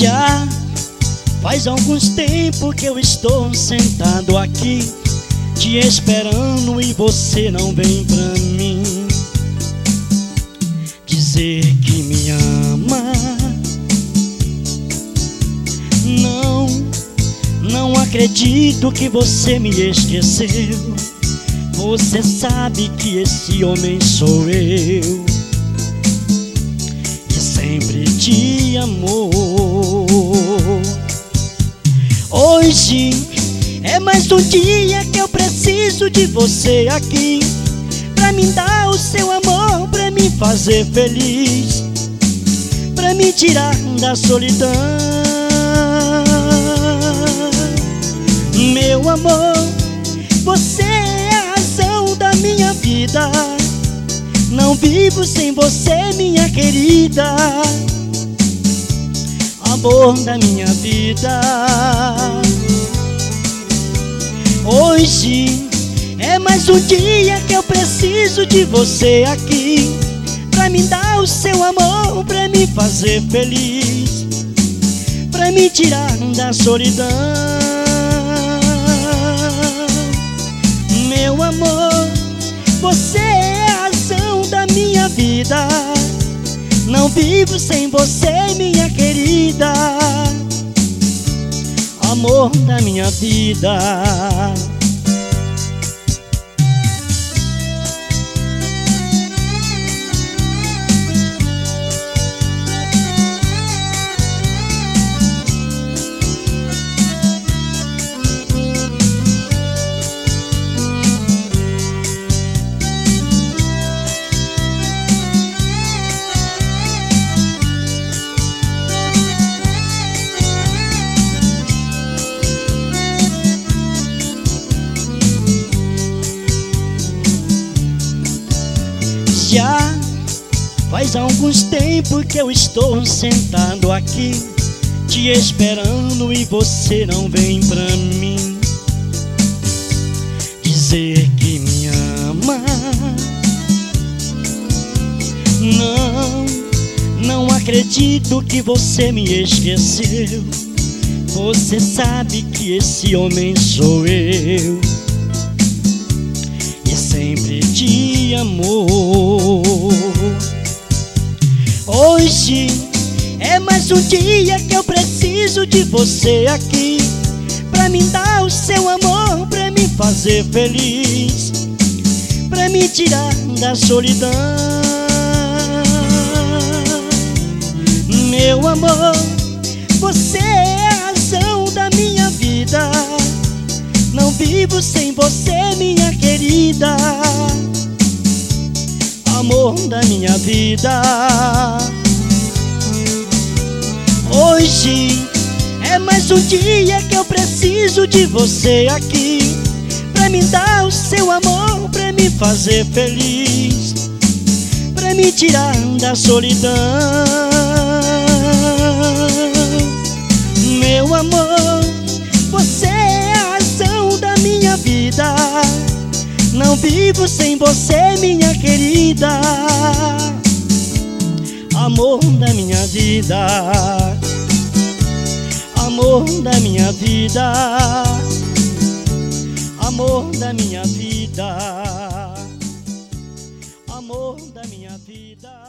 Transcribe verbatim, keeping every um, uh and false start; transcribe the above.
Já faz alguns tempos que eu estou sentado aqui te esperando e você não vem pra mim dizer que me ama. Não, não acredito que você me esqueceu. Você sabe que esse homem sou eu e sempre te amou. Hoje é mais um dia que eu preciso de você aqui pra me dar o seu amor, pra me fazer feliz, pra me tirar da solidão. Meu amor, você é a razão da minha vida. Não vivo sem você, minha querida, amor da minha vida. Hoje é mais um dia que eu preciso de você aqui pra me dar o seu amor, pra me fazer feliz, pra me tirar da solidão. Meu amor, você é a razão da minha vida. Não vivo sem você, minha querida, amor da minha vida. Já faz alguns tempos que eu estou sentado aqui te esperando e você não vem pra mim dizer que me ama. Não, não acredito que você me esqueceu. Você sabe que esse homem sou eu e sempre te amou. Hoje é mais um dia que eu preciso de você aqui pra me dar o seu amor, pra me fazer feliz, pra me tirar da solidão. Meu amor, você é a razão da minha vida. Não vivo sem você, minha querida, amor da minha vida. Hoje é mais um dia que eu preciso de você aqui pra me dar o seu amor, pra me fazer feliz, pra me tirar da solidão. Meu amor, você é a razão da minha vida. Não vivo sem você, minha querida, amor da minha vida, amor da minha vida, amor da minha vida, amor da minha vida.